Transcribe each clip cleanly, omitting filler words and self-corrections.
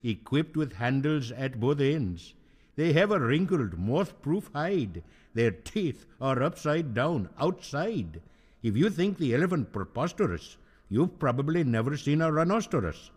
equipped with handles at both ends. They have a wrinkled, moth-proof hide. Their teeth are upside down, outside. If you think the elephant preposterous, you've probably never seen a rhinoceros.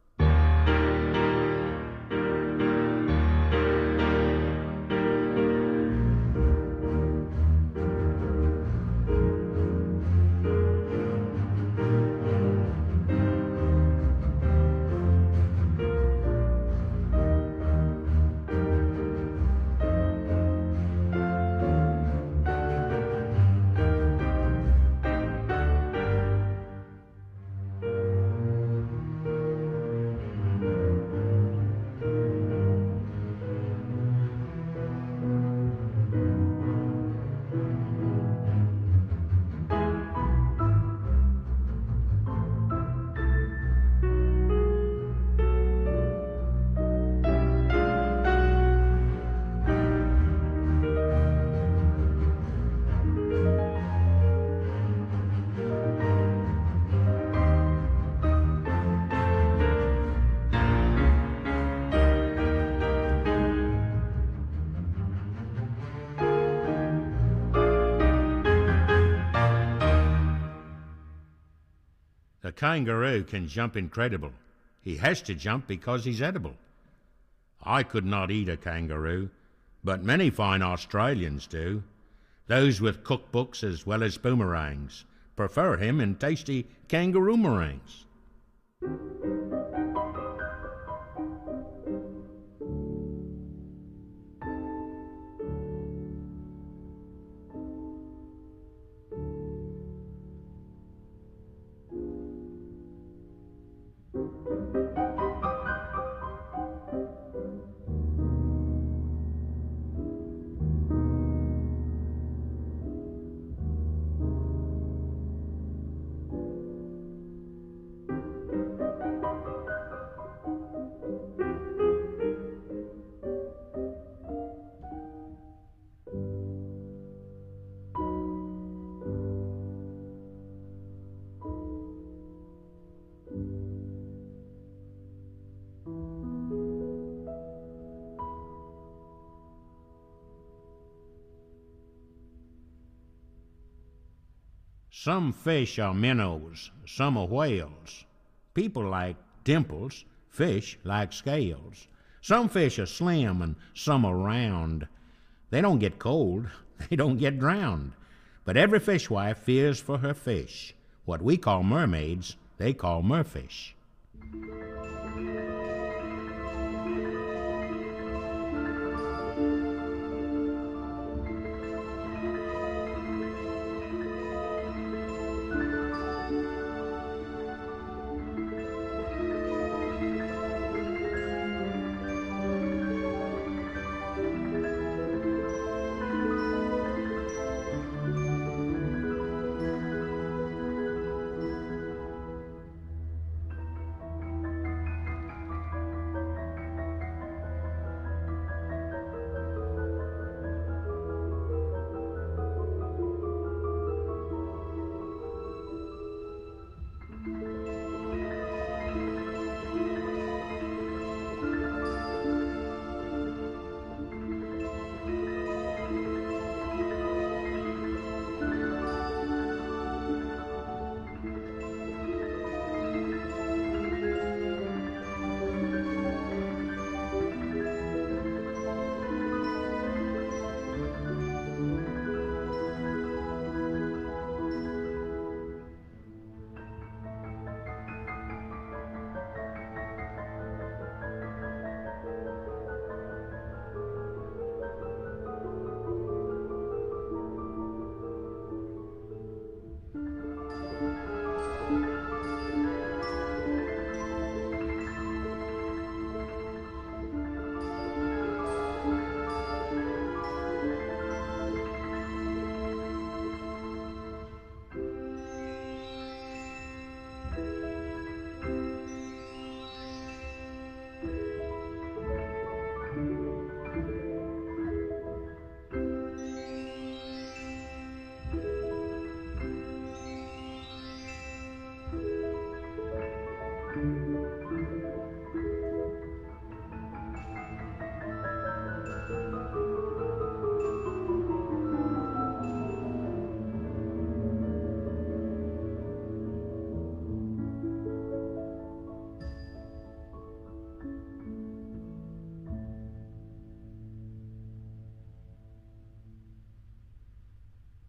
The kangaroo can jump incredible. He has to jump because he's edible. I could not eat a kangaroo, but many fine Australians do. Those with cookbooks as well as boomerangs prefer him in tasty kangaroo meringues. Some fish are minnows, some are whales. People like dimples, fish like scales. Some fish are slim and some are round. They don't get cold, they don't get drowned. But every fishwife fears for her fish. What we call mermaids, they call merfish.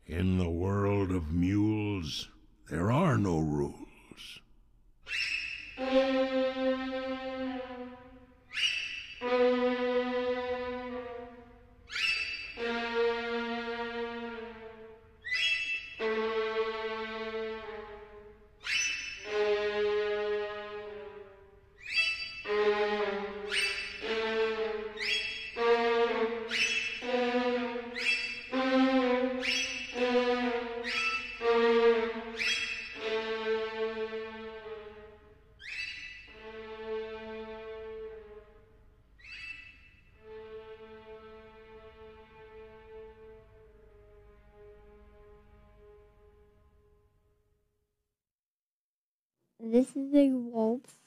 In the world of mules, there are no rules. This is a waltz